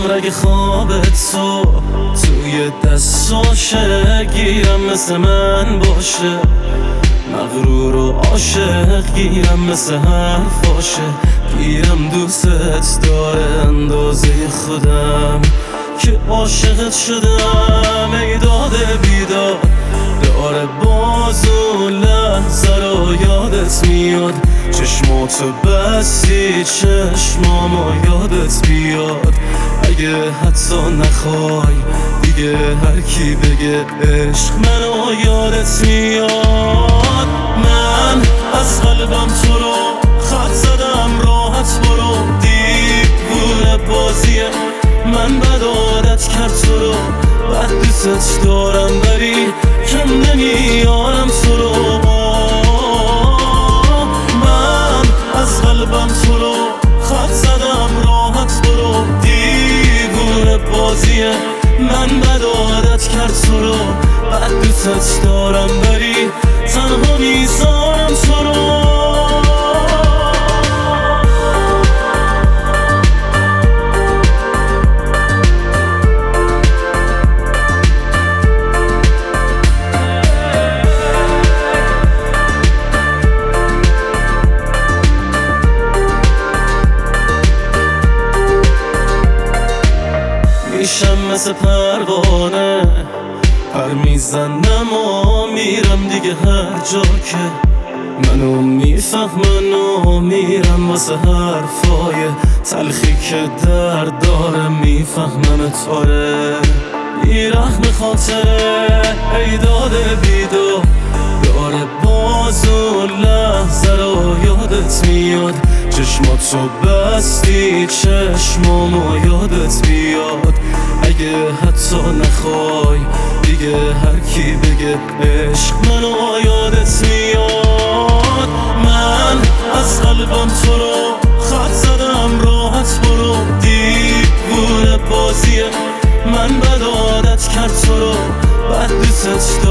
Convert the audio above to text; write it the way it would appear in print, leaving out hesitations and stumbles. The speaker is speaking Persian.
رگ خوابت تو توی دستاشه، گیرم مثل من باشه، مغرور و عاشق گیرم مثل حرفاشه، گیرم دوستت داره اندازه خودم که عاشقت شدم. ای داده بیداد داره باز اون لحظه رو یادت میاد، چشماتو بستی چشمامو یادت بیاد. اگه حتی نخوای دیگه هر کی بگه عشق منو یادت میاد. من از قلبم تو رو خط زدم، راحت برو، دیوونه بازیه، من بد عادت کرد تو رو، بد دوست دارم ولی کم نمیارم تو رو. من از قلبم تو رو خط زدم، راحت برو، دیوونه بازیه، من بد عادت کرد تو رو، بد دوست دارم ولی تنها میذارم تو رو. میشم مثل پروانه، پر میزنم و میرم دیگه هر جا که منو میفهمن و میرم واسه حرفای تلخی که درد داره، میفهمن تاره بیرحم خاطره. ای داده بیداد داره باز اون لحظه رو یادت میاد، چشماتو بستی چشمامو یادت بیاد. اگه حتی نخوای دیگه هر کی بگه عشق منو یادت میاد. من از قلبم تو رو خط زدم، راحت برو، دیوونه بازیه، من بد عادت کرد تو رو، بد دوست